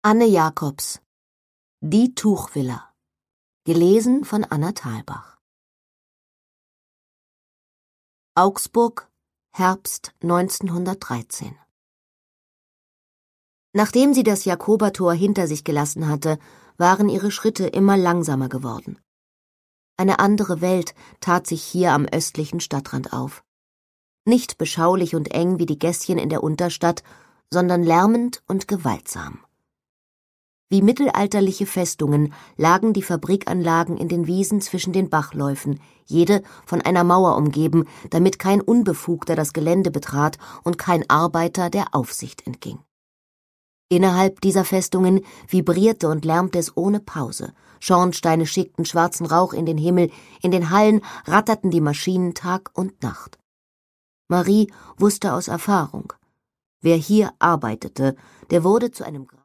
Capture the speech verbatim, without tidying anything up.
Anne Jacobs. Die Tuchvilla. Gelesen von Anna Thalbach. Augsburg, Herbst neunzehnhundertdreizehn. Nachdem sie das Jakobertor hinter sich gelassen hatte, waren ihre Schritte immer langsamer geworden. Eine andere Welt tat sich hier am östlichen Stadtrand auf. Nicht beschaulich und eng wie die Gässchen in der Unterstadt, sondern lärmend und gewaltsam. Wie mittelalterliche Festungen lagen die Fabrikanlagen in den Wiesen zwischen den Bachläufen, jede von einer Mauer umgeben, damit kein Unbefugter das Gelände betrat und kein Arbeiter der Aufsicht entging. Innerhalb dieser Festungen vibrierte und lärmte es ohne Pause. Schornsteine schickten schwarzen Rauch in den Himmel, in den Hallen ratterten die Maschinen Tag und Nacht. Marie wusste aus Erfahrung: Wer hier arbeitete, der wurde zu einem